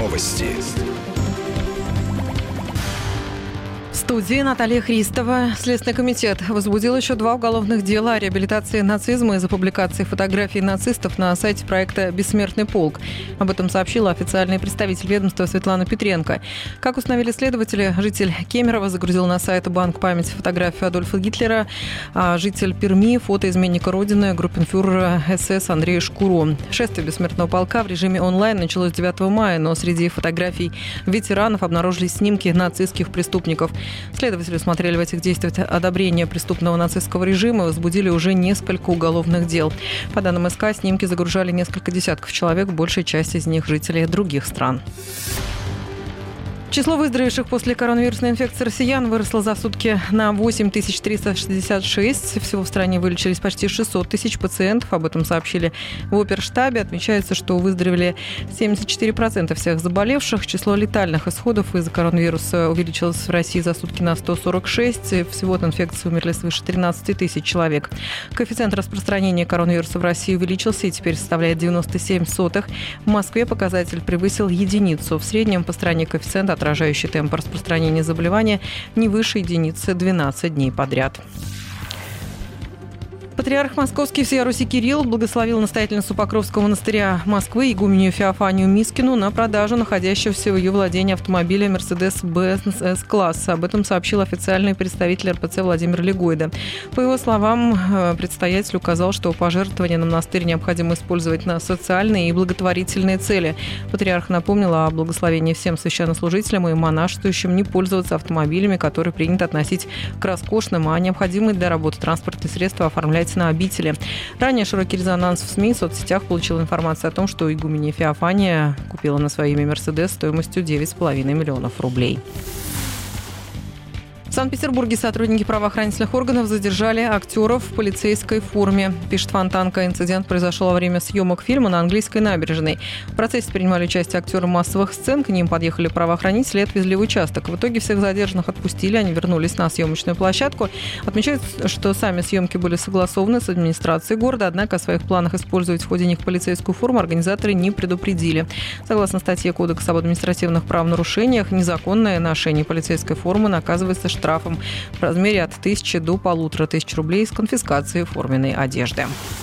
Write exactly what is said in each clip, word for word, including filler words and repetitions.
Новости. В студии Наталья Христова. Следственный комитет возбудил еще два уголовных дела о реабилитации нацизма из-за публикации фотографий нацистов на сайте проекта «Бессмертный полк». Об этом сообщила официальный представитель ведомства Светлана Петренко. Как установили следователи, житель Кемерово загрузил на сайт «Банк памяти» фотографию Адольфа Гитлера, а житель Перми – фото изменника Родины, группенфюрера СС Андрея Шкуро. Шествие «Бессмертного полка» в режиме онлайн началось девятого мая, но среди фотографий ветеранов обнаружились снимки нацистских преступников. Следователи усмотрели в этих действиях одобрение преступного нацистского режима и возбудили уже несколько уголовных дел. По данным СК, снимки загружали несколько десятков человек, большая часть из них жителей других стран. Число выздоровевших после коронавирусной инфекции россиян выросло за сутки на восемь тысяч триста шестьдесят шесть. Всего в стране вылечились почти шестьсот тысяч пациентов. Об этом сообщили в оперштабе. Отмечается, что выздоровели семьдесят четыре процента всех заболевших. Число летальных исходов из-за коронавируса увеличилось в России за сутки на сто сорок шесть. Всего от инфекции умерли свыше тринадцать тысяч человек. Коэффициент распространения коронавируса в России увеличился и теперь составляет девяносто семь сотых. В Москве показатель превысил единицу. В среднем по стране коэффициент, отражающий темп распространения заболевания, не выше единицы двенадцать дней подряд. Патриарх Московский всея Руси Кирилл благословил настоятельницу Покровского монастыря Москвы игуменью Феофанию Мискину на продажу находящегося в ее владении автомобиля Mercedes-Benz С-класса. Об этом сообщил официальный представитель эр пэ цэ Владимир Легойда. По его словам, предстоятель указал, что пожертвования на монастырь необходимо использовать на социальные и благотворительные цели. Патриарх напомнил о благословении всем священнослужителям и монашествующим не пользоваться автомобилями, которые принято относить к роскошным, а необходимые для работы транспортные средства оформлять на обители. Ранее широкий резонанс в СМИ и соцсетях получил информацию о том, что игуменья Феофания купила на свое имя «Мерседес» стоимостью девять с половиной миллионов рублей. В Санкт-Петербурге сотрудники правоохранительных органов задержали актеров в полицейской форме. Пишет Фонтанка, инцидент произошел во время съемок фильма на английской набережной. В процессе принимали участие актеры массовых сцен, к ним подъехали правоохранители и отвезли в участок. В итоге всех задержанных отпустили, они вернулись на съемочную площадку. Отмечается, что сами съемки были согласованы с администрацией города, однако о своих планах использовать в ходе них полицейскую форму организаторы не предупредили. Согласно статье Кодекса об административных правонарушениях, незаконное ношение полицейской формы наказывается штрафом в размере от тысячи до полутора тысяч рублей с конфискацией форменной одежды.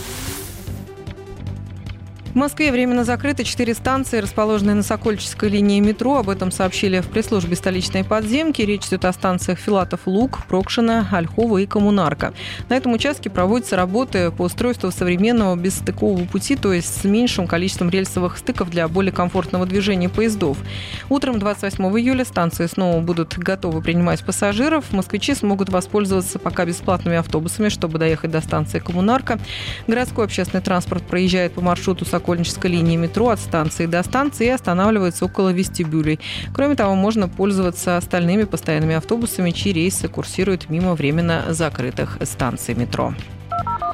В Москве временно закрыты четыре станции, расположенные на Сокольнической линии метро. Об этом сообщили в пресс-службе столичной подземки. Речь идет о станциях Филатов-Луг, Прокшина, Ольхова и Коммунарка. На этом участке проводятся работы по устройству современного бесстыкового пути, то есть с меньшим количеством рельсовых стыков для более комфортного движения поездов. Утром двадцать восьмого июля станции снова будут готовы принимать пассажиров. Москвичи смогут воспользоваться пока бесплатными автобусами, чтобы доехать до станции Коммунарка. Городской общественный транспорт проезжает по маршруту Сокольнической Сокольнической линии метро от станции до станции и останавливается около вестибюлей. Кроме того, можно пользоваться остальными постоянными автобусами, чьи рейсы курсируют мимо временно закрытых станций метро.